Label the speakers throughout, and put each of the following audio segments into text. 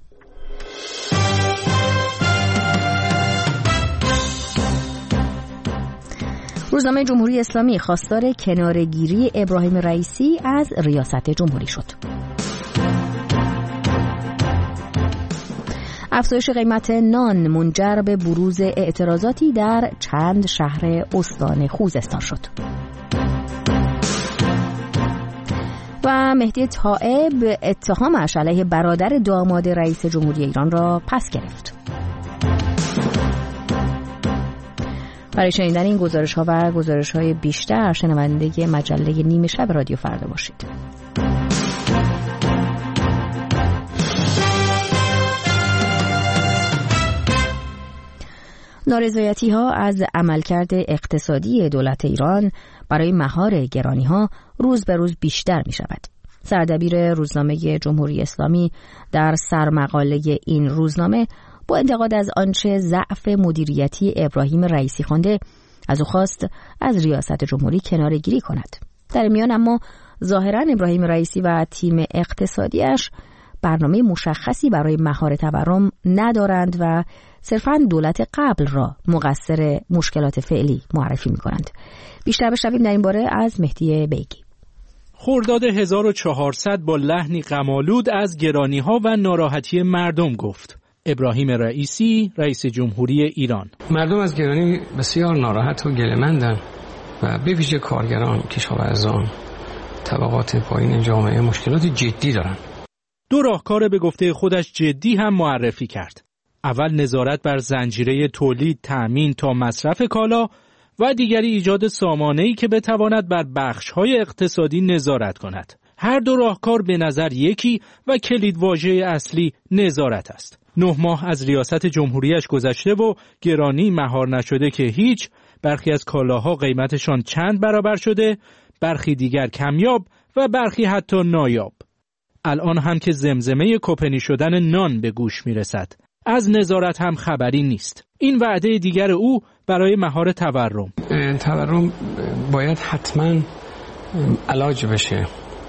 Speaker 1: روزنامه جمهوری اسلامی خواستار کناره‌گیری ابراهیم رئیسی از ریاست جمهوری شد. افزایش قیمت نان منجر به بروز اعتراضاتی در چند شهر استان خوزستان شد. و مهدی طائب اتهامش علیه برادر داماد رئیس جمهوری ایران را پس گرفت. برای شنیدن این گزارش‌ها و گزارش‌های بیشتر شنونده مجله نیمه شب رادیو فردا باشید. نارضایتی‌ها از عملکرد اقتصادی دولت ایران برای مهار گرانی‌ها روز به روز بیشتر می‌شود. سردبیر روزنامه جمهوری اسلامی در سرمقاله این روزنامه با انتقاد از آنچه ضعف مدیریتی ابراهیم رئیسی خوانده، از او خواست از ریاست جمهوری کناره‌گیری کند. در میان اما ظاهراً ابراهیم رئیسی و تیم اقتصادیش برنامه مشخصی برای مهار تورم ندارند و صرفاً دولت قبل را مقصر مشکلات فعلی معرفی می‌کنند. بیشتر بشنویم در این باره از مهدی بیگی.
Speaker 2: خرداد 1400 با لحنی غم‌آلود از گرانی‌ها و ناراحتی مردم گفت. ابراهیم رئیسی، رئیس جمهوری ایران:
Speaker 3: مردم از گرانی بسیار ناراحت و گله‌مندند و به ویژه کارگران، کشاورزان، طبقات پایین جامعه مشکلات جدی دارند.
Speaker 2: دو راهکار به گفته خودش جدی هم معرفی کرد. اول نظارت بر زنجیره تولید، تأمین تا مصرف کالا و دیگری ایجاد سامانه‌ای که بتواند بر بخش‌های اقتصادی نظارت کند. هر دو راهکار به نظر یکی و کلیدواژه اصلی نظارت است. 9 ماه از ریاست جمهوریش گذشته و گرانی مهار نشده که هیچ. برخی از کالاها قیمتشان چند برابر شده، برخی دیگر کمیاب و برخی حتی نایاب. الان هم که زمزمه کپنی شدن نان به گوش میرسد. از نظارت هم خبری نیست. این وعده دیگر او برای مهار تورم.
Speaker 3: تورم باید حتما علاج بشه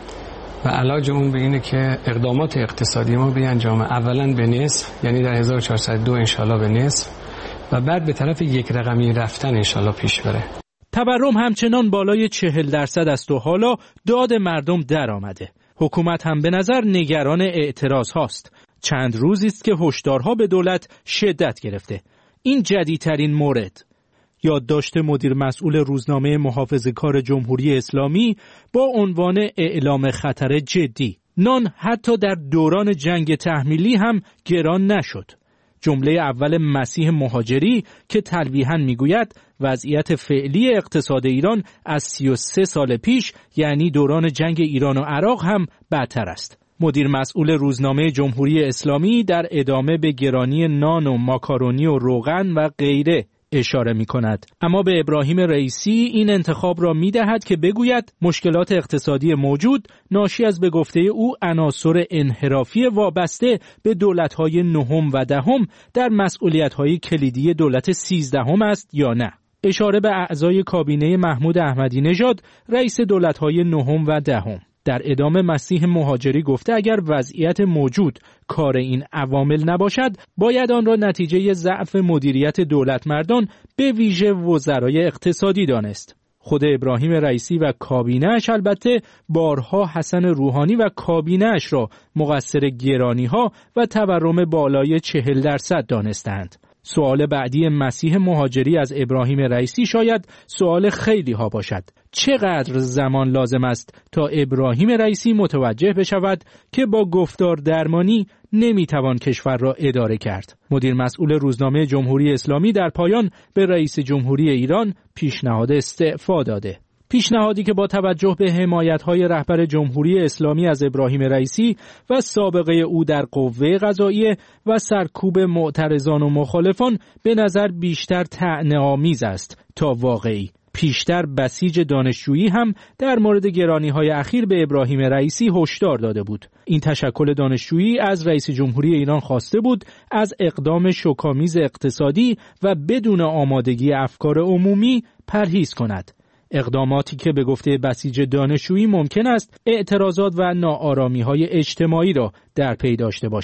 Speaker 3: و علاج اون به اینه که اقدامات اقتصادی ما بیانجامه. اولا به نصف، یعنی در 1402 انشالله به نصف، و بعد به طرف یک رقمی رفتن انشالله پیش بره.
Speaker 2: تورم همچنان بالای 40% است و حالا داد مردم در آمده. حکومت هم به نظر نگران اعتراض هاست. چند روزی است که هشدارها به دولت شدت گرفته. این جدیدترین مورد. یادداشت مدیر مسئول روزنامه محافظه‌کار جمهوری اسلامی با عنوان اعلام خطر جدی. نان حتی در دوران جنگ تحمیلی هم گران نشد. جمله اول مسیح مهاجری که تلویحاً میگوید وضعیت فعلی اقتصاد ایران از 33 سال پیش، یعنی دوران جنگ ایران و عراق، هم بدتر است. مدیر مسئول روزنامه جمهوری اسلامی در ادامه به گرانی نان و ماکارونی و روغن و غیره اشاره می کند. اما به ابراهیم رئیسی این انتخاب را می دهد که بگوید مشکلات اقتصادی موجود ناشی از به گفته او عناصر انحرافی وابسته به دولت‌های نهم و دهم در مسئولیت‌های کلیدی دولت 13 است یا نه. اشاره به اعضای کابینه محمود احمدی نژاد رئیس دولت‌های نهم و دهم. در ادامه مسیح مهاجری گفته اگر وضعیت موجود کار این عوامل نباشد، باید آن را نتیجه ضعف مدیریت دولت مردان به ویژه وزرای اقتصادی دانست. خود ابراهیم رئیسی و کابینه‌اش البته بارها حسن روحانی و کابینه‌اش را مقصر گرانی‌ها و تورم بالای 40% دانستند. سوال بعدی مسیح مهاجری از ابراهیم رئیسی شاید سوال خیلی ها باشد. چقدر زمان لازم است تا ابراهیم رئیسی متوجه بشود که با گفتار درمانی نمیتوان کشور را اداره کرد؟ مدیر مسئول روزنامه جمهوری اسلامی در پایان به رئیس جمهوری ایران پیشنهاد استعفا داده. پیشنهادی که با توجه به حمایت‌های رهبر جمهوری اسلامی از ابراهیم رئیسی و سابقه او در قوه قضاییه و سرکوب معترضان و مخالفان به نظر بیشتر طعنه‌آمیز است تا واقعی. پیشتر بسیج دانشجویی هم در مورد گرانی‌های اخیر به ابراهیم رئیسی هشدار داده بود. این تشکل دانشجویی از رئیس جمهوری ایران خواسته بود از اقدام شوک‌آمیز اقتصادی و بدون آمادگی افکار عمومی پرهیز کند. اقداماتی که به گفته بسیج دانشجویی ممکن است اعتراضات و ناآرامی‌های اجتماعی را در پی داشته باشد.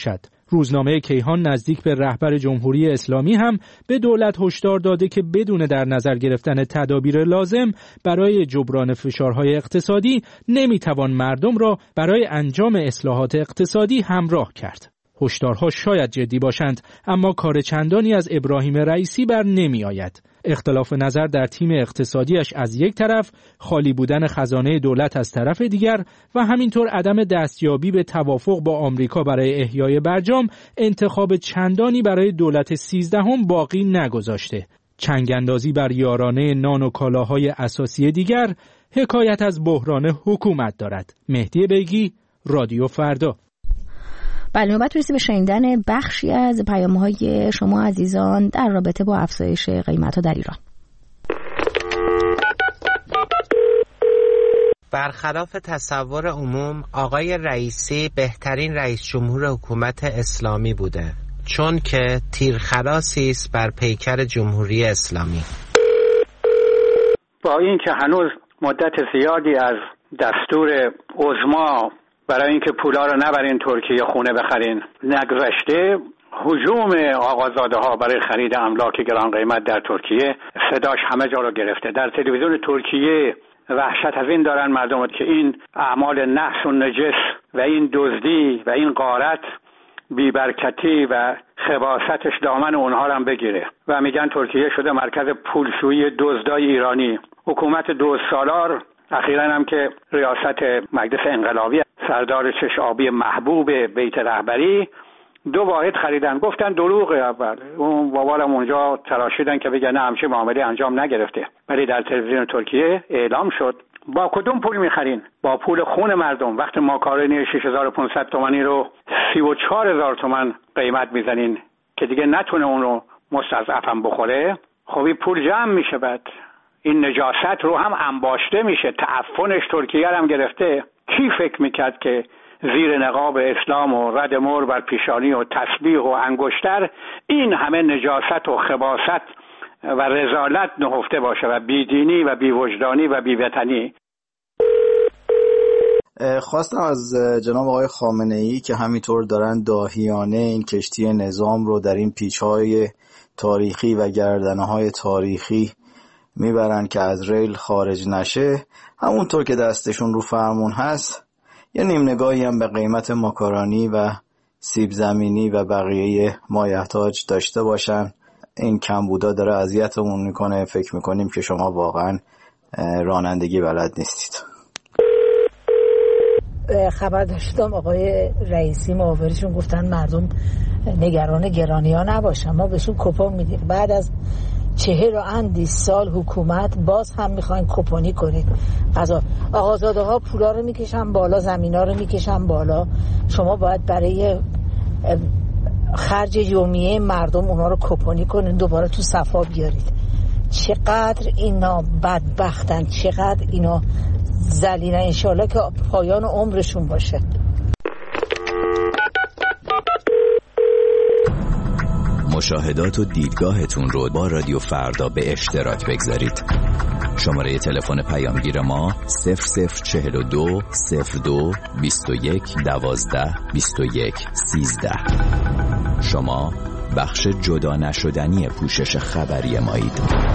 Speaker 2: روزنامه کیهان نزدیک به رهبر جمهوری اسلامی هم به دولت هشدار داده که بدون در نظر گرفتن تدابیر لازم برای جبران فشارهای اقتصادی نمیتوان مردم را برای انجام اصلاحات اقتصادی همراه کرد. هشدارها شاید جدی باشند، اما کار چندانی از ابراهیم رئیسی بر نمی آید. اختلاف نظر در تیم اقتصادیش از یک طرف، خالی بودن خزانه دولت از طرف دیگر و همینطور عدم دستیابی به توافق با آمریکا برای احیای برجام انتخاب چندانی برای دولت 13 باقی نگذاشته. چنگاندازی بر یارانه نان و کالاهای اساسی دیگر حکایت از بحران حکومت دارد. مهدی بیگی، رادیو فردا.
Speaker 1: بله، نوبت رسید به شنیدن بخشی از پیام‌های شما عزیزان در رابطه با افزایش قیمت‌ها در ایران.
Speaker 4: برخلاف تصور عموم، آقای رئیسی بهترین رئیس جمهور حکومت اسلامی بوده، چون که تیرخلاصی است بر پیکر جمهوری اسلامی.
Speaker 5: با این که هنوز مدت زیادی از دستور عظما برای اینکه پولا رو نبرین ترکیه خونه بخرین نگذشته، هجوم آقازاده ها برای خرید املاک گران قیمت در ترکیه صداش همه جا رو گرفته. در تلویزیون ترکیه وحشت از این دارن مردم که این اعمال نحس و نجس و این دزدی و این غارت بیبرکتی و خباثتش دامن اونها رو هم بگیره و میگن ترکیه شده مرکز پولشویی دزدای ایرانی. حکومت 2 سالار اخیراً هم که ریاست مجلس انقلابی سردار چش آبی محبوب بیت رهبری 2 واحد خریدن، گفتن دروغه. اول اون بابارم اونجا تراشیدن که بگن همچین معامله انجام نگرفته، ولی در تلویزیون ترکیه اعلام شد. با کدوم پول میخرین؟ با پول خون مردم. وقتی ماکارونی 6500 تومانی رو 34000 تومان قیمت میزنین که دیگه نتونه اون رو مستضعفم بخوره، خب این پول جمع میشه. بعد این نجاست رو هم انباشته میشه، تعفنش ترکیه هم گرفته. کی فکر میکرد که زیر نقاب اسلام و رد مور بر پیشانی و تسبیح و انگشتر این همه نجاست و خباثت و رذالت نهفته باشه و بیدینی و بیوجدانی و بیوطنی؟
Speaker 6: خواستم از جناب آقای خامنه‌ای که همینطور دارن داهیانه این کشتی نظام رو در این پیچ‌های تاریخی و گردنه‌های تاریخی میبرن که از ریل خارج نشه، همونطور که دستشون رو فرمون هست یه نیم نگاهی هم به قیمت ماکارونی و سیب زمینی و بقیه مایحتاج داشته باشن. این کمبودا داره اذیتمون میکنه، فکر میکنیم که شما واقعا رانندگی بلد نیستید.
Speaker 7: خبر داشتم آقای رئیسی معاورشون گفتن مردم نگران گرانی ها نباشن، ما بهشون کوپن میدیم. بعد از 40 سال حکومت باز هم میخواین کوپنی کنید. آقازاده ها پولا رو میکشن بالا، زمینا رو میکشن بالا، شما باید برای خرج یومیه مردم اونا رو کوپنی کنید، دوباره تو صفا بیارید. چقدر اینا بدبختن، چقدر اینا ذلیلن. انشالله که پایان عمرشون باشه.
Speaker 8: مشاهدات و دیدگاهتون رو با رادیو فردا به اشتراک بگذارید. شماره تلفن پیامگیر ما 0042 02 21 12 21 13. شما بخش جدا نشدنی پوشش خبری مایید.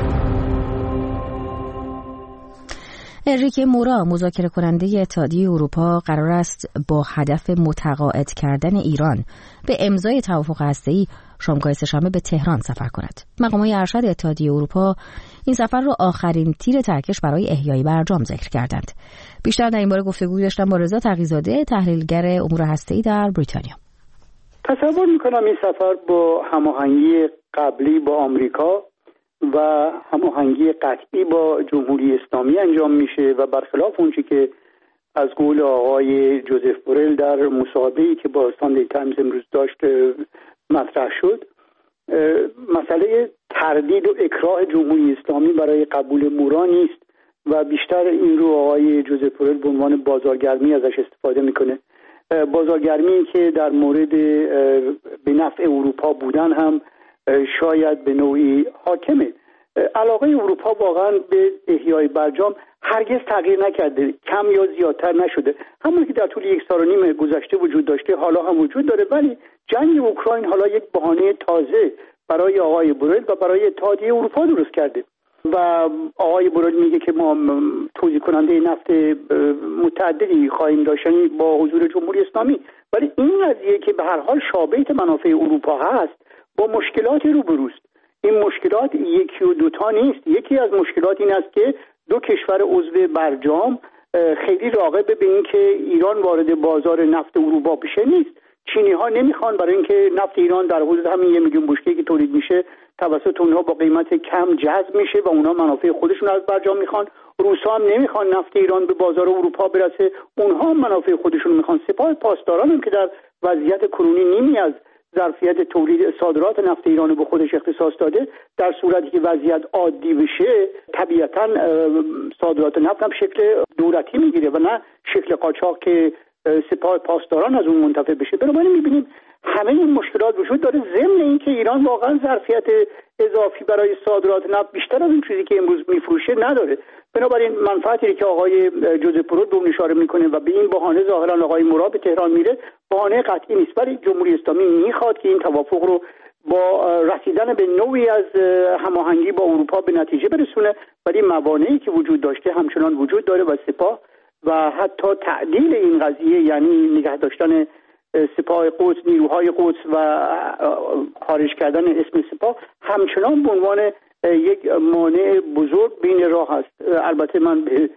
Speaker 1: انریکه مورا، مذاکره کننده اتحادیه اروپا، قرار است با هدف متقاعد کردن ایران به امضای توافق هسته‌ای شامگاه سه‌شنبه به تهران سفر کند. مقامات ارشد اتحادیه اروپا این سفر را آخرین تیر ترکش برای احیای برجام ذکر کردند. بیشتر در این باره گفتگو داشتم با رضا تقی‌زاده، تحلیلگر امور هسته‌ای در بریتانیا.
Speaker 9: تصور می‌کنم این سفر با هماهنگی قبلی با آمریکا و هماهنگی قطعی با جمهوری اسلامی انجام میشه و برخلاف اونچه که از قول آقای جوزف بورل در مصاحبه‌ای که با ساندی تایمز امروز داشت مطرح شد، مسئله تردید و اکراه جمهوری اسلامی برای قبول مورا نیست و بیشتر این رو آقای جوزف بورل به عنوان بازارگرمی ازش استفاده میکنه. بازارگرمی که در مورد به نفع اروپا بودن هم شاید به نوعی حاکمه. علاقه اروپا واقعا به احیای برجام هرگز تغییر نکرده، کم یا زیادتر نشده. همون که در طول 1.5 سال گذشته وجود داشته حالا هم وجود داره، ولی جنگ اوکراین حالا یک بهانه تازه برای آقای بورل و برای اتحادیه اروپا درست کرده و آقای بورل میگه که ما توزیع کننده نفت متعددی خواهیم داشت با حضور جمهوری اسلامی، ولی این قضیه که به هر حال شابه‌ت منافع اروپا هست با مشکلاتی روبروست. این مشکلات یکی و دوتا نیست. یکی از مشکلات این است که دو کشور عضو برجام خیلی راغب به این که ایران وارد بازار نفت اروپا بشه نیست. چینی ها نمیخوان، برای اینکه نفت ایران در حدود همین 1 میلیون بشکه‌ای که تولید میشه توسط اونها با قیمت کم جذب میشه و اونها منافع خودشون از برجام میخوان. روسا هم نمیخوان نفت ایران به بازار اروپا برسه، اونها هم منافع خودشون میخوان. سپاه پاسداران هم که در وضعیت کنونی نیمی از ظرفیت تولید صادرات نفت ایران به خودش اختصاص داده، در صورتی که وضعیت عادی بشه طبیعتاً صادرات نفت هم شکل دولتی میگیره و نه شکل قاچاق که سپاه پاسداران از اون منتفع بشه. بنابراین میبینیم همه این مشکلات وجود داره، ضمن اینکه ایران واقعا ظرفیت اضافی برای صادرات نفت بیشتر از این چیزی که امروز میفروشه نداره. بنابراین منفعتی که آقای جوزف بورل به اون اشاره میکنه و به این بهانه ظاهرا آقای مراد به تهران میره بهانه قطعی نیست، ولی جمهوری اسلامی میخواد که این توافق رو با رسیدن به نوعی از هماهنگی با اروپا به نتیجه برسونه، ولی موانعی که وجود داشته همچنان وجود داره و سپاه و حتی تعدیل این قضیه، یعنی نگه داشتن سپاه قدس، نیروهای قدس و خارج کردن اسم سپاه همچنان به عنوان یک مانع بزرگ بین راه است. البته من به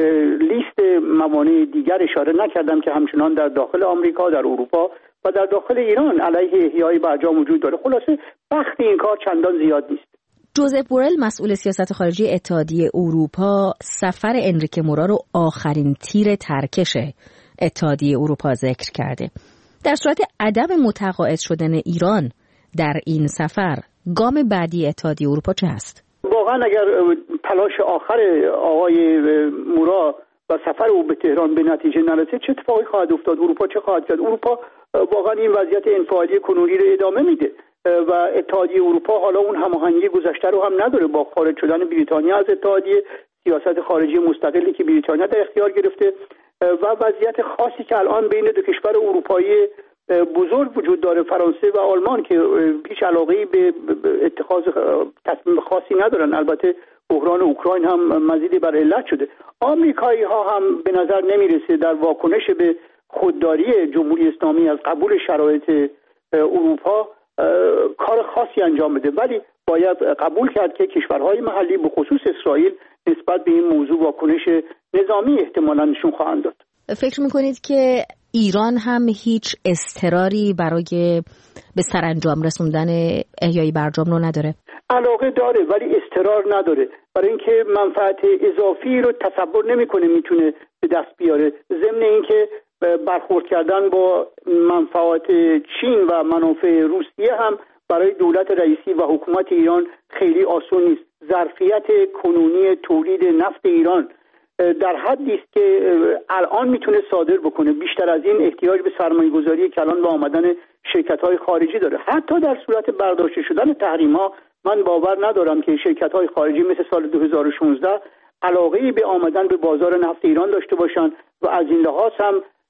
Speaker 9: لیست موانع دیگر اشاره نکردم که همچنان در داخل آمریکا، در اروپا و در داخل ایران علیه احیای برجام وجود داره. خلاصه بخت این کار چندان زیاد نیست.
Speaker 1: جوزف بورل مسئول سیاست خارجی اتحادیه اروپا سفر انریکه مورا رو آخرین تیر ترکش اتحادیه اروپا ذکر کرده. در صورت عدم متقاعد شدن ایران در این سفر، گام بعدی اتحادیه اروپا چه هست؟
Speaker 9: واقعا اگر تلاش آخر آقای مورا و سفر او به تهران به نتیجه نرسه چه اتفاقی خواهد افتاد؟ اروپا چه خواهد کرد؟ اروپا واقعا این وضعیت انفعالی کنونی رو ادامه میده و اتحادیه اروپا حالا اون هماهنگی گذشته رو هم نداره. با خارج شدن بریتانیا از اتحادیه، سیاست خارجی مستقلی که بریتانیا در اختیار گرفته و وضعیت خاصی که الان بین دو کشور اروپایی بزرگ وجود داره، فرانسه و آلمان، که هیچ علاقه‌ای به اتخاذ تصمیم خاصی ندارن. البته بحران اوکراین هم مزید بر علت شده. آمریکایی ها هم به نظر نمیرسه در واکنش به خودداری جمهوری اسلامی از قبول شرایط اروپا کار خاصی انجام بده، ولی باید قبول کرد که کشورهای محلی به خصوص اسرائیل نسبت به این موضوع واکنش نظامی احتمالاً نشون خواهند داد.
Speaker 1: فکر میکنید که ایران هم هیچ اصراری برای به سرانجام رسوندن احیای برجام رو نداره؟
Speaker 9: علاقه داره ولی اصرار نداره، برای اینکه منفعت اضافی رو تصور نمیکنه میتونه به دست بیاره. ضمن اینکه برخورد کردن با منفعت چین و منافع روسیه هم برای دولت رئیسی و حکومت ایران خیلی آسون نیست. ظرفیت کنونی تولید نفت ایران در حدی است که الان میتونه صادر بکنه. بیشتر از این احتیاج به سرمایه‌گذاری کلان و آمدن شرکت‌های خارجی داره. حتی در صورت برداشته شدن تحریم‌ها من باور ندارم که شرکت‌های خارجی مثل سال 2016 علاقه‌ای به آمدن به بازار نفت ایران داشته باشند و از این لحاظ هم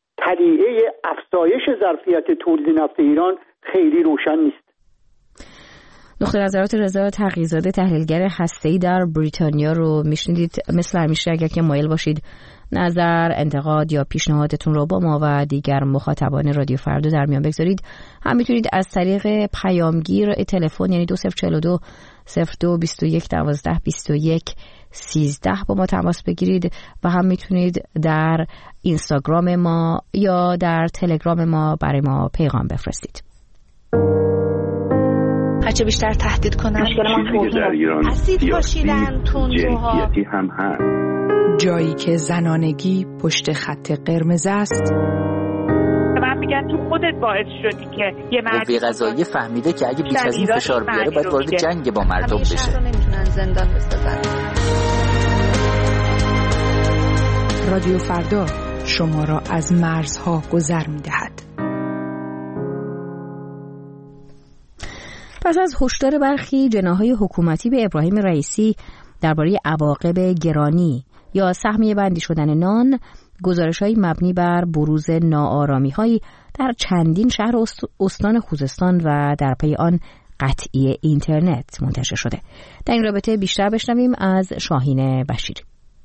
Speaker 9: طلیعه افزایش ظرفیت تولید نفت ایران خیلی روشن نیست.
Speaker 1: نقطه نظرات رضا تقی‌زاده، تحلیلگر هسته‌ای در بریتانیا رو میشنیدید. مثل همیشه اگر که مایل باشید نظر، انتقاد یا پیشنهادتون رو با ما و دیگر مخاطبان رادیو فردا در میان بگذارید. هم میتونید از طریق پیامگیر تلفن یعنی 2042 02 21 12 21 13 با ما تماس بگیرید و هم میتونید در اینستاگرام ما یا در تلگرام ما برای ما پیغام بفرستید.
Speaker 10: هرچه بیشتر تهدید کنن اسید پاشیدن تندروها
Speaker 11: هم هست.
Speaker 12: جایی که زنانگی پشت خط قرمز است.
Speaker 13: من میگن تو خودت باعث شدی که یه مرد
Speaker 14: قوه قضاییه فهمیده که اگه بیش از این فشار بیاره باید وارد جنگ با مردم بشه.
Speaker 10: نمیتونن زندان بسازن.
Speaker 12: رادیو فردا شما را از مرزها گذر میدهد.
Speaker 1: پس از هشدار برخی جناح‌های حکومتی به ابراهیم رئیسی درباره عواقب گرانی یا سهمیه بندی شدن نان، گزارش‌های مبنی بر بروز ناآرامی‌هایی در چندین شهر استان خوزستان و در پی آن قطعی اینترنت منتشر شده. در این رابطه بیشتر بشنویم از شاهین بشیری.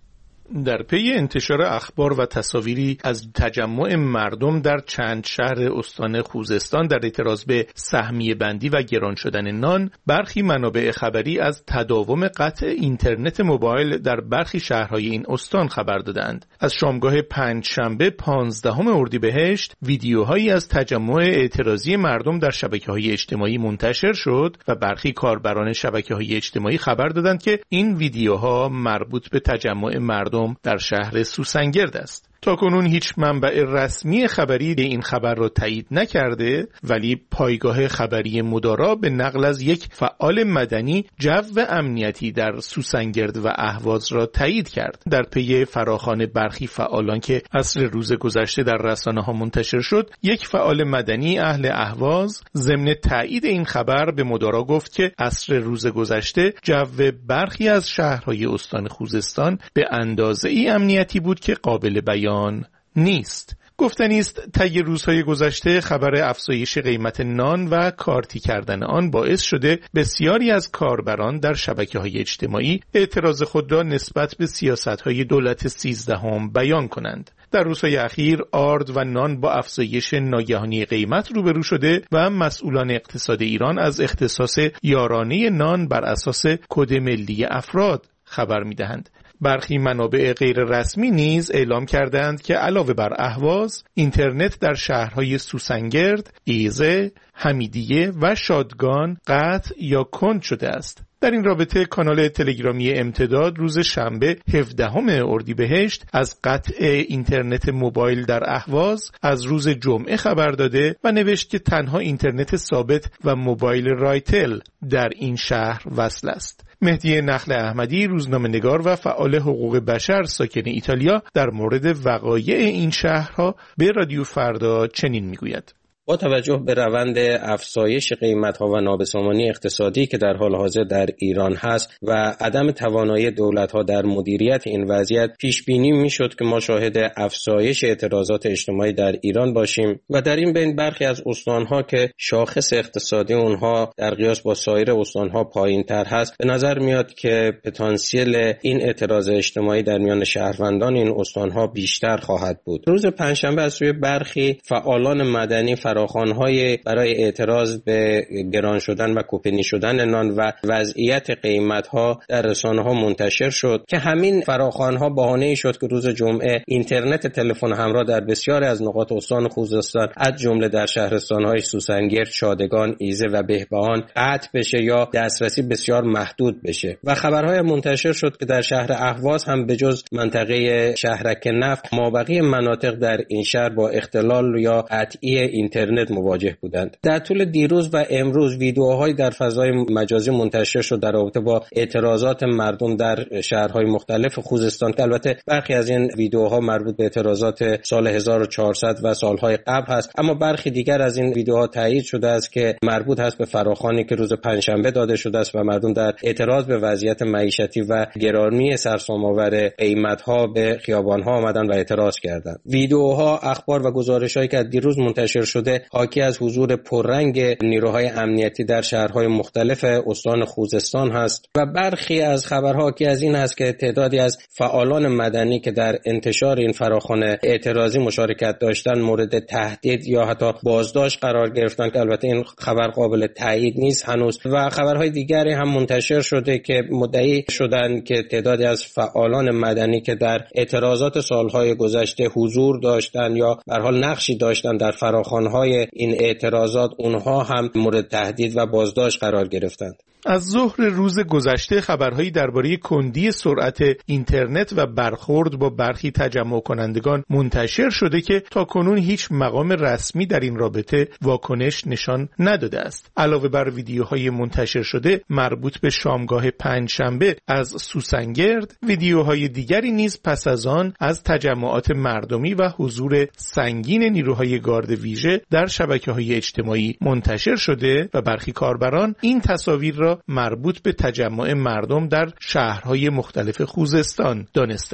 Speaker 11: در پی انتشار اخبار و تصاویری از تجمع مردم در چند شهر استان خوزستان در اعتراض به سهمیه بندی و گران شدن نان، برخی منابع خبری از تداوم قطع اینترنت موبایل در برخی شهرهای این استان خبر دادند. از شامگاه پنجشنبه 15 اردیبهشت ویدیوهایی از تجمع اعتراضی مردم در شبکه‌های اجتماعی منتشر شد و برخی کاربران شبکه‌های اجتماعی خبر دادند که این ویدیوها مربوط به تجمع مردم در شهر سوسنگرد است. تاکنون هیچ منبع رسمی خبری این خبر را تایید نکرده، ولی پایگاه خبری مدارا به نقل از یک فعال مدنی جو امنیتی در سوسنگرد و اهواز را تایید کرد. در پی فراخوان برخی فعالان که عصر روز گذشته در رسانه‌ها منتشر شد، یک فعال مدنی اهل اهواز ضمن تایید این خبر به مدارا گفت که عصر روز گذشته جو برخی از شهرهای استان خوزستان به اندازه‌ای امنیتی بود که قابل بیان نیست. گفتنی است طی روزهای گذشته خبر افزایش قیمت نان و کارتی کردن آن باعث شده بسیاری از کاربران در شبکه‌های اجتماعی اعتراض خود را نسبت به سیاست‌های دولت 13 بیان کنند. در روزهای اخیر آرد و نان با افزایش ناگهانی قیمت روبرو شده و مسئولان اقتصاد ایران از اختصاص یارانه نان بر اساس کد ملی افراد خبر می‌دهند. برخی منابع غیر رسمی نیز اعلام کردند که علاوه بر اهواز، اینترنت در شهرهای سوسنگرد، ایزه، حمیدیه و شادگان قطع یا کند شده است. در این رابطه کانال تلگرامی امتداد روز شنبه 17 اردیبهشت از قطع اینترنت موبایل در اهواز از روز جمعه خبر داده و نوشت که تنها اینترنت ثابت و موبایل رایتل در این شهر وصل است. مهدی نخل احمدی، روزنامه‌نگار و فعال حقوق بشر ساکن ایتالیا، در مورد وقایع این شهرها به رادیو فردا چنین میگوید:
Speaker 15: با توجه به روند افزایش قیمت‌ها و نابسامانی اقتصادی که در حال حاضر در ایران هست و عدم توانایی دولت‌ها در مدیریت این وضعیت، پیش بینی می‌شد که ما شاهد افزایش اعتراضات اجتماعی در ایران باشیم و در این بین برخی از استان‌ها که شاخص اقتصادی اونها در قیاس با سایر استان‌ها پایین‌تر هست، به نظر میاد که پتانسیل این اعتراض اجتماعی در میان شهروندان این استان‌ها بیشتر خواهد بود. روز پنجشنبه از سوی برخی فعالان مدنی فراخوان‌های برای اعتراض به گران شدن و کوپنی شدن نان و وضعیت قیمت‌ها در رسانه‌ها منتشر شد که همین فراخوان‌ها بهانه‌ای شد که روز جمعه اینترنت تلفن همراه در بسیاری از نقاط استان خوزستان از جمله در شهرستان‌های سوسنگرد، شادگان، ایزه و بهبهان قطع بشه یا دسترسی بسیار محدود بشه و خبرهای منتشر شد که در شهر اهواز هم به جز منطقه شهرک نفت مابقی مناطق در این شهر با اختلال یا قطعی اینترنت مواجه بودند. در طول دیروز و امروز ویدیوهایی در فضای مجازی منتشر شد در رابطه با اعتراضات مردم در شهرهای مختلف خوزستان که البته برخی از این ویدیوها مربوط به اعتراضات سال 1400 و سالهای قبل هست، اما برخی دیگر از این ویدیوها تایید شده است که مربوط هست به فراخوانی که روز پنجشنبه داده شده است و مردم در اعتراض به وضعیت معیشتی و گرانی سرسام‌آور قیمت‌ها به خیابان‌ها آمدند و اعتراض کردند. ویدیوها، اخبار و گزارش‌هایی که دیروز منتشر شده حاکی از حضور پررنگ نیروهای امنیتی در شهرهای مختلف استان خوزستان هست و برخی از خبرها حاکی از این است که تعدادی از فعالان مدنی که در انتشار این فراخوان اعتراضی مشارکت داشتند مورد تهدید یا حتی بازداشت قرار گرفتند که البته این خبر قابل تایید نیست هنوز و خبرهای دیگری هم منتشر شده که مدعی شدند که تعدادی از فعالان مدنی که در اعتراضات سالهای گذشته حضور داشتند یا به هر حال نقشی داشتند در فراخوان‌های این اعتراضات اونها هم مورد تهدید و بازداشت قرار گرفتند.
Speaker 11: از ظهر روز گذشته خبرهایی درباره کندی سرعت اینترنت و برخورد با برخی تجمع کنندگان منتشر شده که تاکنون هیچ مقام رسمی در این رابطه واکنش نشان نداده است. علاوه بر ویدیوهای منتشر شده مربوط به شامگاه پنجشنبه از سوسنگرد، ویدیوهای دیگری نیز پس از آن از تجمعات مردمی و حضور سنگین نیروهای گارد ویژه در شبکه‌های اجتماعی منتشر شده و برخی کاربران این تصاویر را مربوط به تجمع مردم در شهرهای مختلف خوزستان دانستند.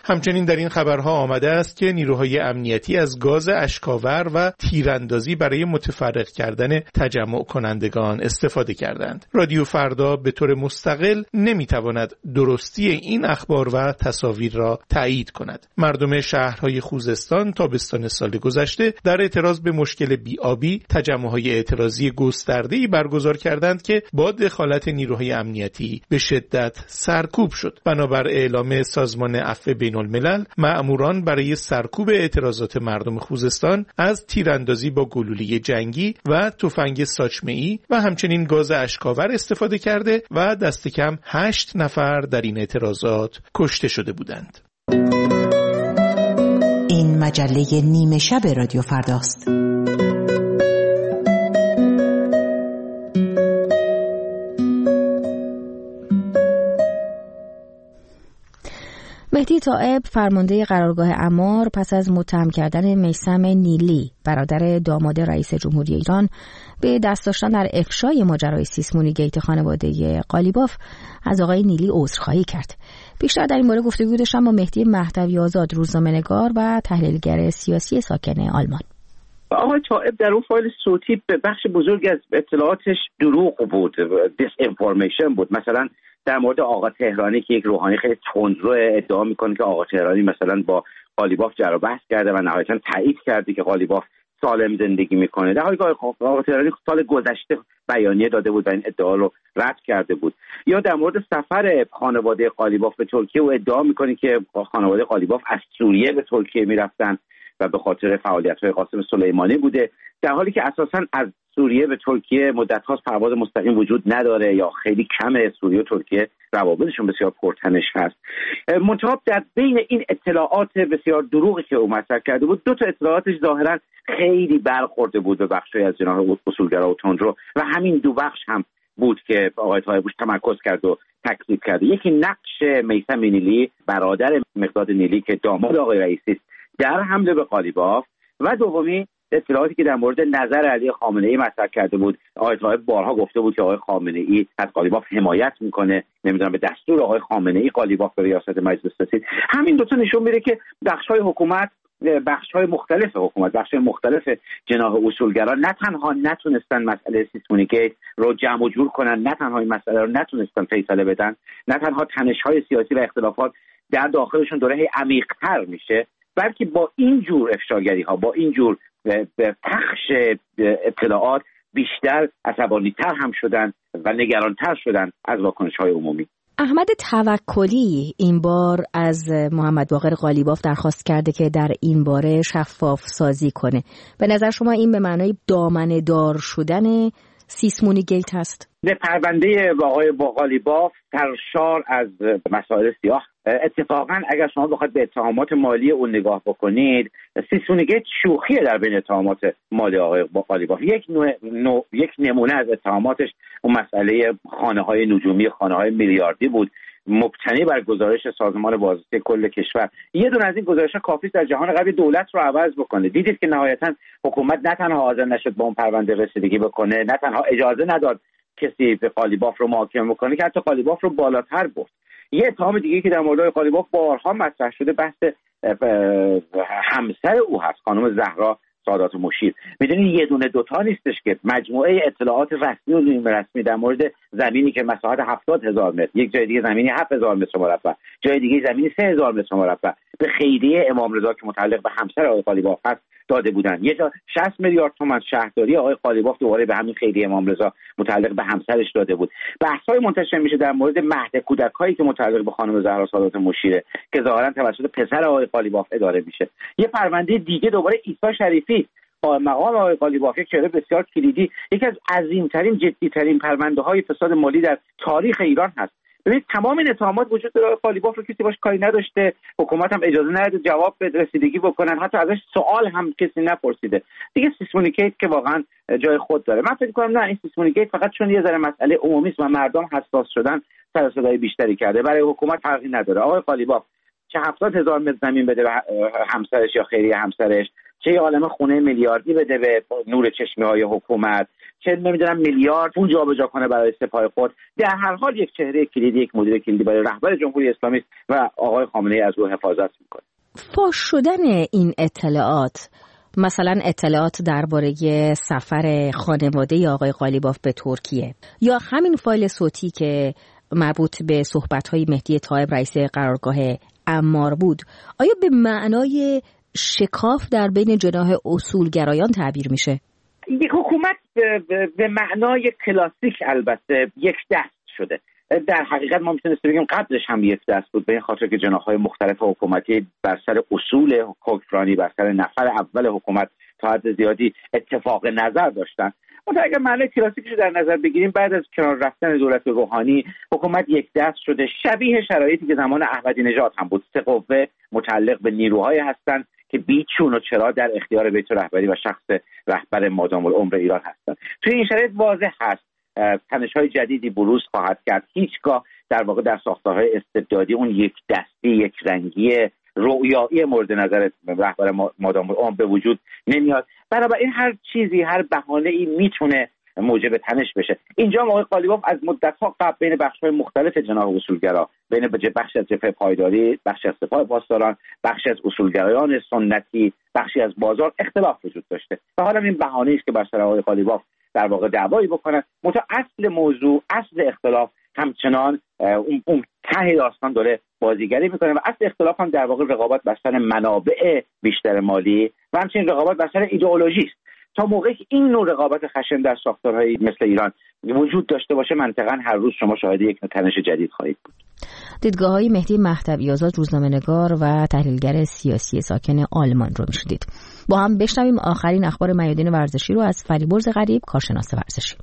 Speaker 11: همچنین در این خبرها آمده است که نیروهای امنیتی از گاز اشک‌آور و تیراندازی برای متفرق کردن تجمع کنندگان استفاده کردند. رادیو فردا به طور مستقل نمیتواند درستی این اخبار و تصاویر را تایید کند. مردم شهرهای خوزستان تابستان سال گذشته در اعتراض به مشکل بی‌آبی تجمع‌های اعتراضی گسترده‌ای برگزار کردند که با دخالت نیروهای امنیتی به شدت سرکوب شد. بنابر اعلام سازمان عفو بین‌الملل، مأموران برای سرکوب اعتراضات مردم خوزستان از تیراندازی با گلوله جنگی و تفنگ ساچمه‌ای و همچنین گاز اشک‌آور استفاده کرده و دست کم 8 نفر در این اعتراضات کشته شده بودند.
Speaker 16: این مجله نیمه شب رادیو فرداست.
Speaker 1: مهدی طائب فرمانده قرارگاه امار پس از متهم کردن میثم نیلی برادر داماد رئیس جمهوری ایران به دست داشتن در افشای ماجرای سیسمونی گیت خانواده قالیباف از آقای نیلی عذرخواهی کرد. بیشتر در این باره گفتگو داشتم با مهدی مهدوی آزاد، روزنامه‌نگار و تحلیلگر سیاسی ساکن آلمان.
Speaker 17: آقای طائب در اون فایل صوتی به بخش بزرگی از اطلاعاتش دروغ بود، دیس انفورمیشن بود. مثلا در مورد آقا تهرانی که یک روحانی خیلی تندرو ادعا میکنه که آقا تهرانی مثلا با قالیباف جر و بحث کرده و نهایتا تایید کرده که قالیباف سالم زندگی میکنه، در حالی که آقا تهرانی سال گذشته بیانیه داده بود و این ادعا رو رد کرده بود. یا در مورد سفر خانواده قالیباف به ترکیه و ادعا میکنه که خانواده قالیباف از سوریه به ترکیه میرفتن و به خاطر فعالیت‌های قاسم سلیمانی بوده، در حالی که اساساً از سوریه به ترکیه مدت هاست پرواز مستقیم وجود نداره یا خیلی کمه. سوریه و ترکیه روابطشون بسیار پرتنش هست. منتها در بین این اطلاعات بسیار دروغی که او مطرح کرده بود، دو تا اطلاعاتش ظاهراً خیلی برخورده بود به بخشی از جناح اصولگرا و تندرو و همین دو بخش هم بود که آقای طائب تمرکز کرد و تکذیب کرد. یکی نقش میثم نیلی برادر مقداد نیلی که داماد آقای رئیسی در حمله به قالیباف و دومی اطلاعاتی که در مورد نظر علی خامنه‌ای مطرح کرده بود. آقای طائب بارها گفته بود که آقای خامنه‌ای از قالیباف حمایت میکنه، نمیدونم به دستور آقای خامنه‌ای قالیباف به ریاست مجلس رسید. همین دو تا نشون میده که بخش‌های حکومت، بخش‌های مختلف حکومت، بخش‌های مختلف جناح اصولگرا نه تنها نتونستن مسئله سیسمونیگیت رو جمع و جور کنن، نه تنها این مسئله رو نتونستن فیصله بدن، نه تنها تنش‌های سیاسی و اختلافات در داخلشون داره عمیق‌تر میشه، بلکه با این جور افشاگری‌ها، با این جور پخش اطلاعات بیشتر عصبانی‌تر هم شدن و نگران‌تر شدن از واکنش‌های عمومی.
Speaker 1: احمد توکلی این بار از محمد باقر قالیباف درخواست کرده که در این باره شفاف سازی کنه. به نظر شما این به معنای دامنه دار شدن سیسمونی گیت هست؟
Speaker 17: به پرونده آقای قالیباف سرشار از مسائل سیاه. اتفاقا اگر شما بخواید به اتهامات مالی اون نگاه بکنید، سیسمونی گیت شوخیه در بین اتهامات مالی آقای قالیباف. یک نمونه از اتهاماتش اون مسئله خانه‌های نجومی، خانه‌های میلیاردی بود، مبتنی بر گزارش سازمان بازرسی کل کشور. یه دونه از این گزارش‌ها کافی در جهان غربی دولت رو عوض بکنه. دیدید که نهایتاً حکومت نه تنها حاضر نشد با اون پرونده رسیدگی بکنه، نه تنها اجازه نداد کسی به قالیباف رو محاکمه بکنه، که حتی قالیباف رو بالاتر برد. یه اتهام دیگه که در مورد قالیباف بارها مطرح شده بحث همسر او هست، خانم زهرا سادات مشیر. میدونید یه دونه دوتا نیستش که مجموعه اطلاعات رسمی و نیمه رسمی در مورد زمینی که مساحت 70,000 متر، یک جای دیگه زمینی 7,000 متر مربع، جای دیگه زمینی 3,000 متر مربع به خیریه امام رضا که متعلق به همسر آقای قالیباف هست داده بودن. یه جا 60 میلیارد تومان شهرداری آقای قالیباف دوباره به همین خیریه امام رضا متعلق به همسرش داده بود. بحث‌های منتشر میشه در مورد مهد کودک‌هایی که متعلق به خانم زهرا سادات مشیره که ظاهراً توسط پسر آقای قالیباف اداره میشه. یه پرونده دیگه دوباره عیسی شریفی مقام آقای قالیباف، یک چهره بسیار کلیدی، یکی از عظیم‌ترین جدی‌ترین پرونده‌های فساد مالی در تاریخ ایران هست. ببینید تمام این اتهامات وجود داره. قالیباف رو کسی باش کاری نداشته، حکومت هم اجازه نداده جواب به رسیدگی بکنن، حتی ازش سوال هم کسی نپرسیده. دیگه سیسمونیگیت که واقعا جای خود داره. من فکر می‌کنم نه، این سیسمونیگیت فقط چون یه ذره مسئله عمومی است و مردم حساس شدن سر و صدای بیشتری کرده، برای حکومت فرقی نداره. آقای قالیباف چه 70,000 متر زمین بده به همسرش یا خیریه همسرش، چه یه عالمه خونه میلیاردی بده به نور چشمه‌های حکومت، چه نمیدونم میلیارد پول جابجا کنه برای سپاه خود. در هر حال یک چهره کلیدی، یک مدیر کلیدی برای رهبر جمهوری اسلامی است و آقای خامنه‌ای از او حفاظت میکنه.
Speaker 1: فاش شدن این اطلاعات، مثلا اطلاعات درباره سفر خانواده آقای قالیباف به ترکیه یا همین فایل صوتی که مربوط به صحبت‌های مهدی طایب رئیس قرارگاه عمار بود، آیا به معنای شکاف در بین جناح اصولگرایان تعبیر میشه؟
Speaker 17: یک حکومت به معنای کلاسیک البته یک دست شده. در حقیقت ما میتونیم بگیم قبلش هم یک دست بود، به این خاطر که جناح‌های مختلف حکومتی بر سر اصول حکمرانی، بر سر نفر اول حکومت تا حد زیادی اتفاق نظر داشتن. اما اگر معنی کلاسیکش رو در نظر بگیریم، بعد از کنار رفتن دولت روحانی حکومت یک دست شده، شبیه شرایطی که زمان احمدی نژاد هم بود. 3 قوه متعلق به نیروهایی هستند که بیچون و چرا در اختیار بیت رهبری و شخص رهبر مادام العمر ایران هستند. توی این شرایط واضح هست تنش‌های جدیدی بروز خواهد کرد. هیچگاه در واقع در ساختارهای استبدادی اون یک دستی، یک رنگی رویایی مورد نظر رهبر مادام العمر به وجود نمیاد. بنابراین هر چیزی، هر بهانه‌ای میتونه موجب تنش بشه. اینجا آقای قالیباف از مدت‌ها قبل بین بخش‌های مختلف جناح اصولگرا، بین بخشی از جبهه پایداری، بخشی از سپاه پاسداران، بخشی از اصولگرایان سنتی، بخشی از بازار اختلاف وجود داشته. و حالا این بهانه‌ای است که بر سر آقای قالیباف در واقع دعوایی بکنن. اصل موضوع، اصل اختلاف همچنان اون ته داستان داره بازیگری میکنه و اصل اختلاف هم در واقع رقابت بر سر منابع بیشتر مالی و همچنین رقابت بر سر ایدئولوژی است. تا موقعی که این نوع رقابت خشن در ساختارهای مثل ایران وجود داشته باشه، منطقاً هر روز شما شاهد یک تنش جدید خواهید بود.
Speaker 1: دیدگاه‌های مهدی مهدوی آزاد، روزنامه‌نگار و تحلیلگر سیاسی ساکن آلمان رو میشنیدید. با هم بشنویم آخرین اخبار میادین ورزشی رو از فریبرز غریب، کارشناس ورزشی.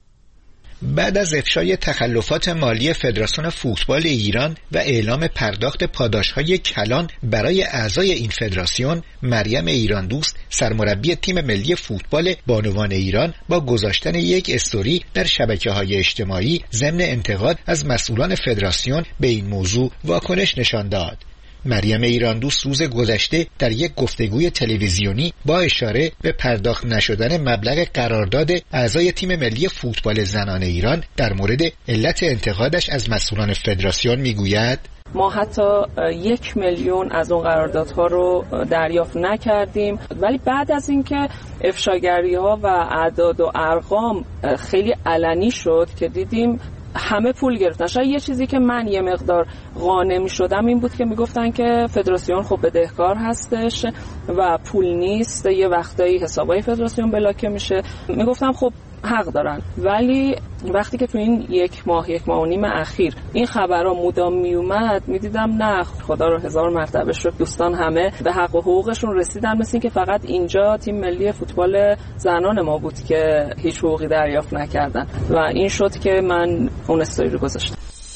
Speaker 18: بعد از افشای تخلفات مالی فدراسیون فوتبال ایران و اعلام پرداخت پاداش‌های کلان برای اعضای این فدراسیون، مریم ایران دوست، سرمربی تیم ملی فوتبال بانوان ایران، با گذاشتن یک استوری در شبکه‌های اجتماعی ضمن انتقاد از مسئولان فدراسیون به این موضوع واکنش نشان داد. مریم ایران دوست روز گذشته در یک گفتگوی تلویزیونی با اشاره به پرداخت نشدن مبلغ قرارداد اعضای تیم ملی فوتبال زنان ایران در مورد علت انتقادش از مسئولان فدراسیون میگوید:
Speaker 19: ما حتی 1 میلیون از اون قراردادها رو دریافت نکردیم، ولی بعد از اینکه افشاگری‌ها و اعداد و ارقام خیلی علنی شد که دیدیم همه پول گرفتن. شاید یه چیزی که من یه مقدار قانع می‌شدم این بود که میگفتن که فدراسیون خب بدهکار هستش و پول نیست، یه وقتایی حسابای فدراسیون بلاکه میشه. میگفتم خب حق دارن، ولی وقتی که تو این 1 ماه و نیم اخیر این خبرها مدام میومد، میدیدم نه، خدا رو 1000 مرتبه شکر، دوستان همه به حق و حقوقشون رسیدن. مثل این که فقط اینجا تیم ملی فوتبال زنان ما بود که هیچ حقوقی دریافت نکردن و این شد که من اون استوری رو گذاشتم.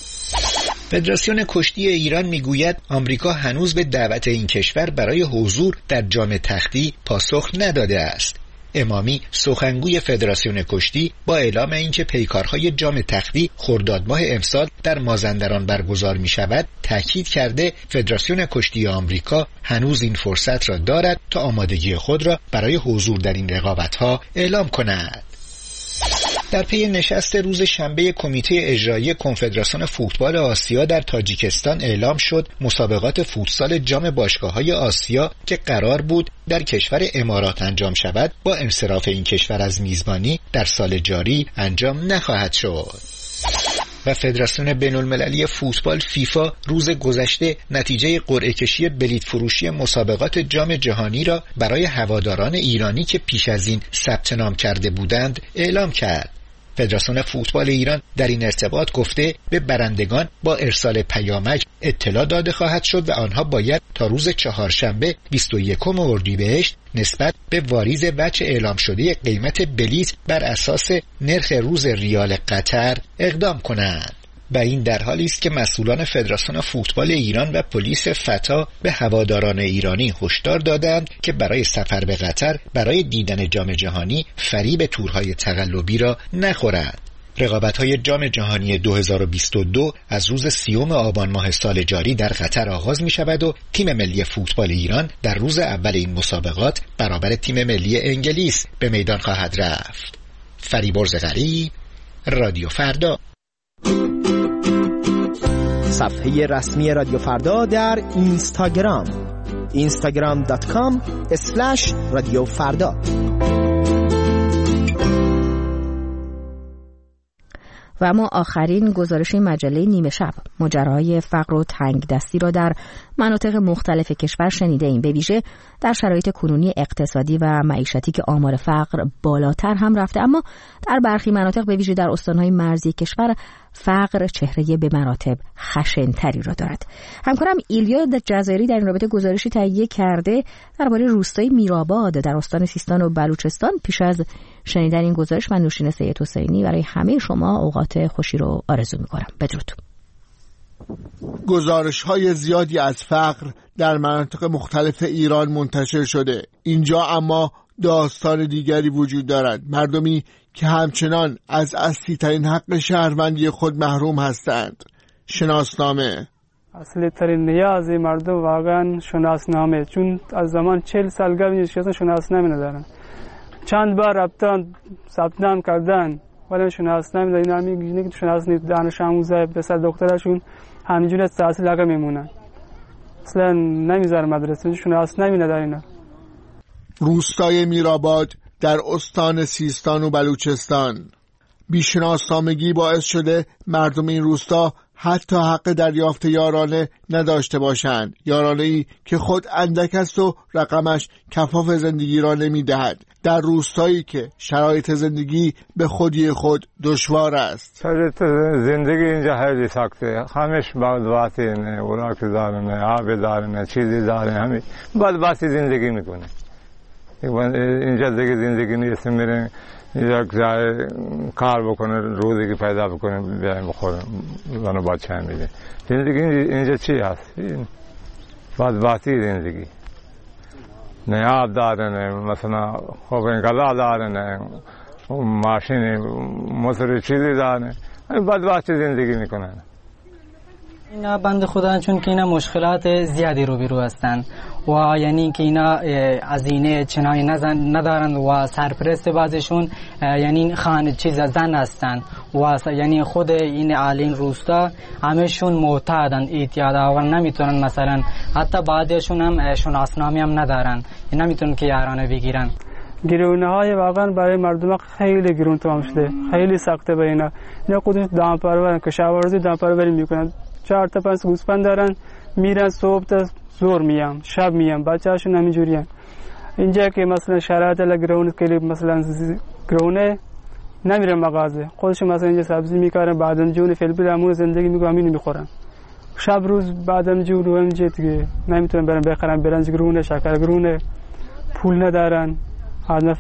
Speaker 18: فدراسیون کشتی ایران میگوید آمریکا هنوز به دعوت این کشور برای حضور در جام تختی پاسخ نداده است. امامی، سخنگوی فدراسیون کشتی، با اعلام اینکه پیکارهای جام تختی خرداد ماه امسال در مازندران برگزار می شود، تاکید کرده فدراسیون کشتی آمریکا هنوز این فرصت را دارد تا آمادگی خود را برای حضور در این رقابت‌ها اعلام کند. در پی نشست روز شنبه کمیته اجرایی کنفدراسیون فوتبال آسیا در تاجیکستان اعلام شد مسابقات فوتسال جام باشگاه‌های آسیا که قرار بود در کشور امارات انجام شود، با انصراف این کشور از میزبانی در سال جاری انجام نخواهد شد. و فدراسیون بین‌المللی فوتبال فیفا روز گذشته نتیجه قرعه کشی بلیط فروشی مسابقات جام جهانی را برای هواداران ایرانی که پیش از این ثبت نام کرده بودند اعلام کرد. فدراسیون فوتبال ایران در این ارتباط گفته به برندگان با ارسال پیامک اطلاع داده خواهد شد و آنها باید تا روز چهارشنبه 21 اردیبهشت نسبت به واریز وجه اعلام شده قیمت بلیط بر اساس نرخ روز ریال قطر اقدام کنند. و این در حالی است که مسئولان فدراسیون فوتبال ایران و پلیس فتا به هواداران ایرانی هشدار دادند که برای سفر به قطر برای دیدن جام جهانی فریب تورهای تقلبی را نخورند. رقابت‌های جام جهانی 2022 از روز 30 آبان ماه سال جاری در قطر آغاز می‌شود و تیم ملی فوتبال ایران در روز اول این مسابقات برابر تیم ملی انگلیس به میدان خواهد رفت. فریبرز غریب، رادیو فردا.
Speaker 20: صفحه رسمی رادیو فردا در اینستاگرام instagram.com/رادیو فردا.
Speaker 1: و اما آخرین گزارش مجله نیمه شب، ماجراهای فقر و تنگ دستی را در مناطق مختلف کشور شنیده ایم، به ویژه در شرایط کنونی اقتصادی و معیشتی که آمار فقر بالاتر هم رفته، اما در برخی مناطق به ویژه در استانهای مرزی کشور فقر چهره به مراتب خشن‌تری را دارد. همکارم ایلیا جزایری در این رابطه گزارشی تهیه کرده درباره روستای میرآباد در استان سیستان و بلوچستان. پیش از شنیدن این گزارش من نوشین سید حسینی برای همه شما اوقات خوشی رو آرزو می‌کنم. بدرود.
Speaker 21: گزارش‌های زیادی از فقر در مناطق مختلف ایران منتشر شده. اینجا اما داستان دیگری وجود دارد. مردمی که همچنان از اصلی‌ترین حق شهروندی خود محروم هستند. شناسنامه.
Speaker 22: اصلی ترین نیاز مردم واقعا شناسنامه، چون از زمان 40 سال قبل شناسنامه ندارن. چند بار رفتن ثبت نام کردن ولی شناسنامه اینا میگن که شناسنامه دانش آموزای پسر دکترشون همینجوری تحصیل لگا میمونن، اصلا نمیذارن مدرسه، شناسنامه ندارن.
Speaker 21: روستای میرآباد در استان سیستان و بلوچستان. بیشناسنامگی باعث شده مردم این روستا حتی حق دریافت یارانه نداشته باشند، یارانه‌ای که خود اندک است و رقمش کفاف زندگی را نمی‌دهد، در روستایی که شرایط زندگی به خودی خود دشوار است.
Speaker 23: شرایط زندگی اینجا خیلی سخته، همش بدبختی نه، خوراک دارن، آب دارن، چیزی دارن، همین بدبختی زندگی میکنه. اینجا دیگه زندگی نیست، میرن اینجا کار بکنه، روزی که پیدا بکنه بیایم بخورم، زن و بچه هم میده. زندگی اینجا چی هست؟ بدبختی زندگی. نه آب دارن، مثلا خوب انقلاب دارن، ماشین موتور چیزی دارن، بدبختی زندگی میکنن.
Speaker 24: اینا بند خدا چون که اینا مشکلات زیادی رو هستن و یعنی که اینا هزینه چنانی ندارن و سرپرست بعضشون یعنی خانه چیز زن هستن و یعنی خود این اهالین روستا همشون معتادن، اعتیاد آور نمیتونن، مثلا حتی بعضیشون هم شناسنامه هم ندارن، نمیتونن که یارانه بگیرن.
Speaker 22: گرونه های واقعا برای مردم خیلی گرون تمام شده، خیلی سخته به اینا خودش دامپرورن، کشاورزی دامپروری میکنن، 4 تا 5 گوسفند دارن، میرن صبح تا زور میام، شب میام، بچه‌هاشون همینجوریه. اینجا که مثلا شرایط لگرون کلی مثلا گرونه نمیرن مغازه، خودشون مثلا اینجا سبزی میکارن، بادمجون فلفل همون زندگی میکنن، اینو میخورن. شب روز بادمجون رو اینجا دیگه نمیتونن برن بخرن، برنج گرونه، شکر گرونه، پول ندارن، آدم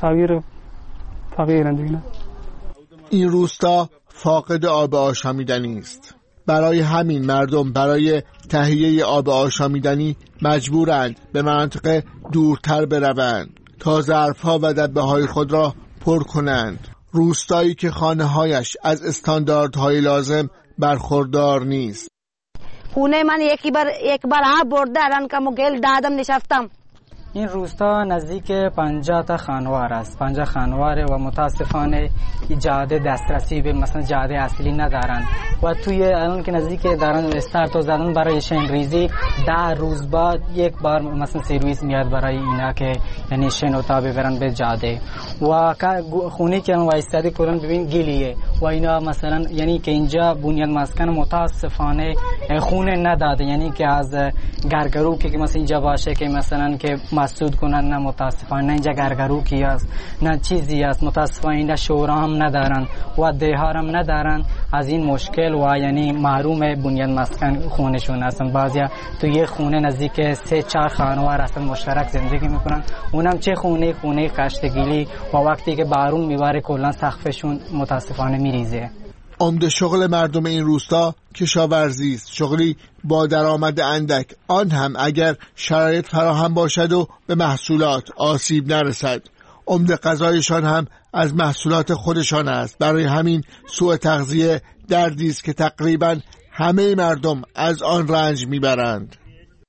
Speaker 22: فقیرن دیگه.
Speaker 21: این روستا فاقد آب آشامیدنی است. برای همین مردم برای تهیه آب آشامیدنی مجبورند به مناطق دورتر بروند تا ظرفها و دبه‌های خود را پر کنند. روستایی که خانه‌هایش از استانداردهای لازم برخوردار نیست.
Speaker 25: خونه من یک بار آب برده، الان که گل دادم نشستم.
Speaker 24: این روستا نزدیک 50 تا خانوار است، 50 خانواره و متاسفانه جاده دسترسی به مثلا جاده اصلی ندارن و توی الان که نزدیک دارن استارت زدن برای شن ریزی 10 روز بعد یک بار مثلا سرویس میاد برای اینا که یعنی شن و تا ببرن به جاده و خونه که وایستاده کردن ببین گلیه و اینا مثلا یعنی که اینجا بنیاد مسکن متاسفانه خونه نداده، یعنی که از گرگرو که مثلا اینجا باشه که مثلا که مسدود کنن، نه متاسفانه نه اینجا گرگروکی است نه چیزی است، متاسفانه اینجا شورا هم ندارن و دهار هم ندارن، از این مشکل و یعنی محروم بنیاد مسکن خونشون هستن. بعضیا تو یه خونه نزدیک 3-4 خانوار هستن مشترک زندگی میکنن، اونم چه خونه کشتگیلی و وقتی که بارون میباره کلا سقفشون متاسفانه میریزه.
Speaker 21: عمده شغل مردم این روستا کشاورزی است، شغلی با درآمد اندک، آن هم اگر شرایط فراهم باشد و به محصولات آسیب نرسد. عمده غذایشان هم از محصولات خودشان است. برای همین سوء تغذیه دردی است که تقریبا همه مردم از آن رنج میبرند.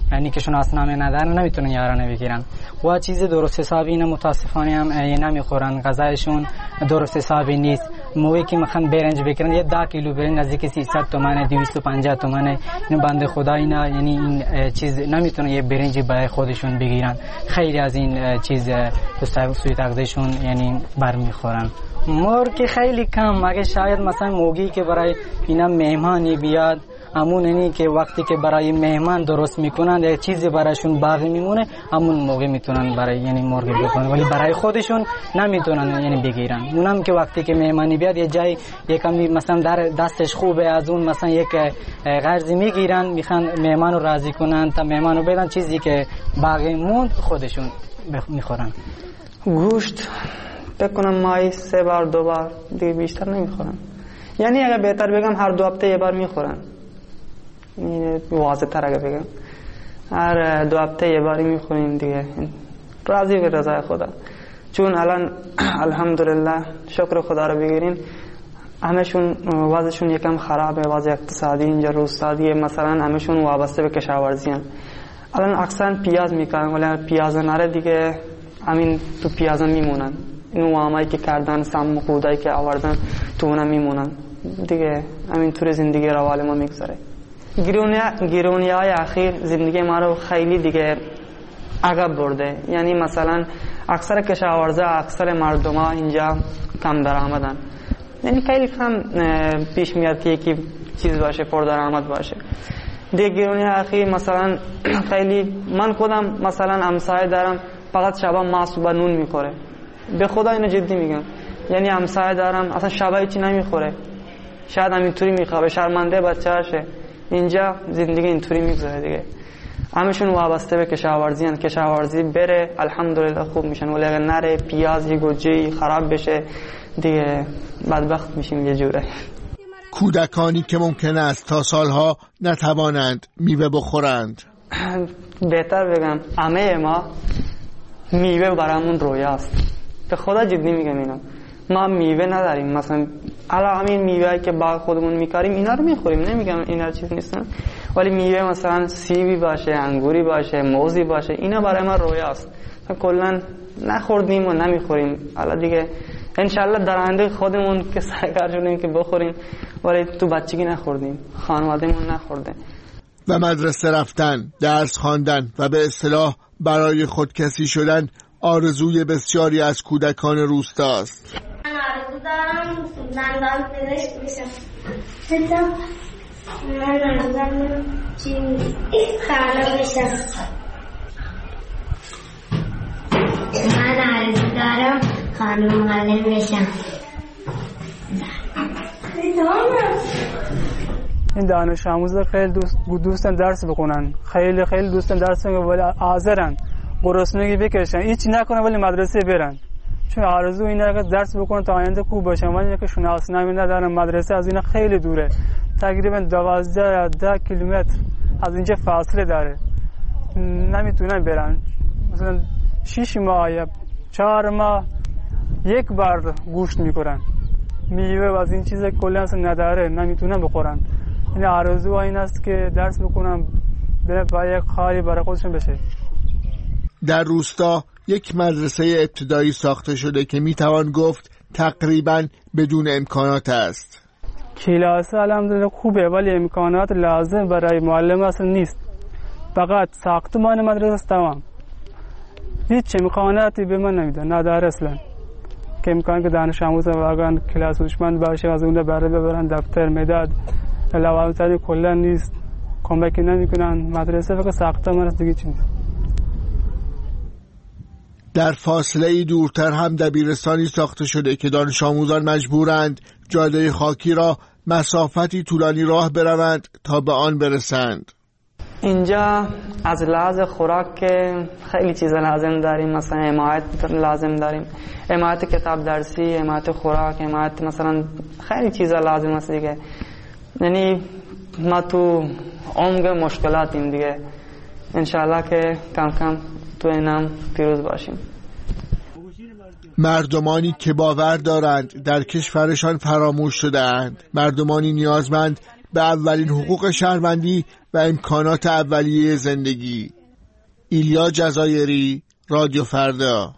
Speaker 24: یعنی که شناسنامه ندارن نمیتونن یارانه بگیرن و چیز درست حسابی اینا متاسفانه هم نمیخورن، غذایشون درست حسابی نیست. موقعی که میخوان برنج بگیرن یه 10 کیلو برنج نزدیک 300 تومانه 250 تومانه. اینو بنده خدا اینا یعنی این چیز نمیتونن یه برنجی برای خودشون بگیرن، خیلی از این چیز سوی تغذیهشون یعنی برمیخورن. مرغ خیلی کم، اگه شاید مثلا موقعی که برای اینا مهمانی بیاد همون یعنی که وقتی که برای مهمان درست میکنن یه چیزی برایشون باقی میمونه همون موقع میتونن برای یعنی مرغ بکنن، ولی برای خودشون نمیتونن یعنی بگیرن. اونم که وقتی که مهمانی بیاد یه جای یکم مثلا در دستش خوبه از اون مثلا یک قرضی میگیرن، میخوان مهمانو راضی کنن تا مهمانو بدن چیزی که باقی موند خودشون میخورن.
Speaker 2: گوشت بکنم ماهی 3 بار 2 بار دیگه بیشتر نمیخورن، یعنی اگه بهتر بگم هر 2 هفته یه بار میخورن. این واضح تر اگه بگم هر 2 هفته یه باری میخوریم دیگه، راضی به رضای خدا. چون الان الحمدلله شکر خدا رو بگیرین همشون وضعشون یکم خرابه، وضع اقتصادی اینجا روستادیه، مثلا همشون وابسته به کشاورزی هن. الان اکثر پیاز میکنن ولی پیاز نره دیگه همین تو پیاز میمونن، این وامایی که کردن سم خودایی که آوردن تو اونم میمونن دیگه، همین طور زندگی روال ما میگذره. گرونی های اخیر زندگی ما رو خیلی دیگه عقب برده، یعنی مثلا اکثر کشاورزا اکثر مردم ها اینجا کم درآمدن، یعنی خیلی کم پیش میاد که یکی چیز باشه پر درآمد باشه دیگه. گرونی اخیر مثلا خیلی من خودم مثلا همسایه دارم فقط شبا ما صبح نون میخوره، به خدا اینو جدی میگم، یعنی همسایه دارم اصلا شبا هیچی نمیخوره، شاید همینطوری میخوابه، شرمنده بچه‌شه. اینجا زندگی اینطوری میگذره دیگه، همشون وابسته به کشاورزی هن. کشاورزی بره الحمدلله خوب میشن، ولی اگر نره پیاز گوجه خراب بشه دیگه بدبخت میشیم یه جوره.
Speaker 21: کودکانی که ممکن است تا سالها نتوانند میوه بخورند،
Speaker 2: بهتر بگم همه ما میوه برامون رویاست، به خدا جدی میگم اینو. ما میوه نداریم، مثلا حالا همین میوه‌ای که با خودمون میکاریم اینا رو میخوریم، نمیگم اینا چیز نیستن، ولی میوه مثلا سیبی باشه، انگوری باشه، موزی باشه، اینا برای ما رویاست. کلا نخوردیم و نمیخوریم، حالا دیگه انشالله در آینده خودمون که سرکار شدیم که بخوریم، ولی تو بچگی نخوردیم، خانوادهمون نخورده.
Speaker 21: و مدرسه رفتن، درس خواندن و به اصطلاح برای خودکشی شدن آرزوی بسیاری از کودکان روستاست.
Speaker 3: من آرزو دارم دندان پزشک بشم. من آرزو دارم خانم بشم. من آرزو دارم خانم معلم بشم.
Speaker 22: این دانش آموزا خیلی دوستن درس بخونن، خیلی دوستن درس بخونن، ولی حاضرن گرسنگی بکشن، هیچی نکنن ولی مدرسه برن، چون آرزو اینه که درس بکنن تا آینده خوب باشن. ولی که شناسنامه ندارن، مدرسه از اینا خیلی دوره، تقریبا 12 یا 10 کیلومتر از اینجا فاصله داره، نمیتونن برن. مثلا 6 ماه یا 4 ماه یک بار گوشت میخورن، میوه و از این چیزا کلا نداره، نمیتونن بخورن. این آرزو این است که درس بکنن با یک کاری برای خودشون بشه.
Speaker 21: در روستا یک مدرسه ابتدایی ساخته شده که میتوان گفت تقریباً بدون امکانات است.
Speaker 22: کلاس الحمدلله خوبه ولی امکانات لازم برای معلم اصلا نیست، فقط ساختمان مدرسه تمام، هیچ امکاناتی به من نمیدن، نداره اصلا که امکان که دانش آموز واقعا کلاس هوشمند باشه از اون بره ببرن، دفتر مداد لوازم کلا نیست، کمکی نمیکنن. مدرسه فقط ساختمان است دیگه چیزی.
Speaker 21: در فاصله دورتر هم دبیرستانی ساخته شده که دانش آموزان مجبورند جاده خاکی را مسافتی طولانی راه بروند تا به آن برسند.
Speaker 2: اینجا از لحاظ خوراک که خیلی چیزا لازم داریم، مثلا حمایت لازم داریم، حمایت کتاب درسی، حمایت خوراک، حمایت مثلا خیلی چیزا لازم است دیگه. یعنی ما تو عمق مشکلاتیم دیگه، انشالله که کم کم تو اینم پیروز باشیم.
Speaker 21: مردمانی که باور دارند در کشورشان فراموش شده‌اند، مردمانی نیازمند به اولین حقوق شهروندی و امکانات اولیه زندگی. ایلیا جزایری، رادیو فردا.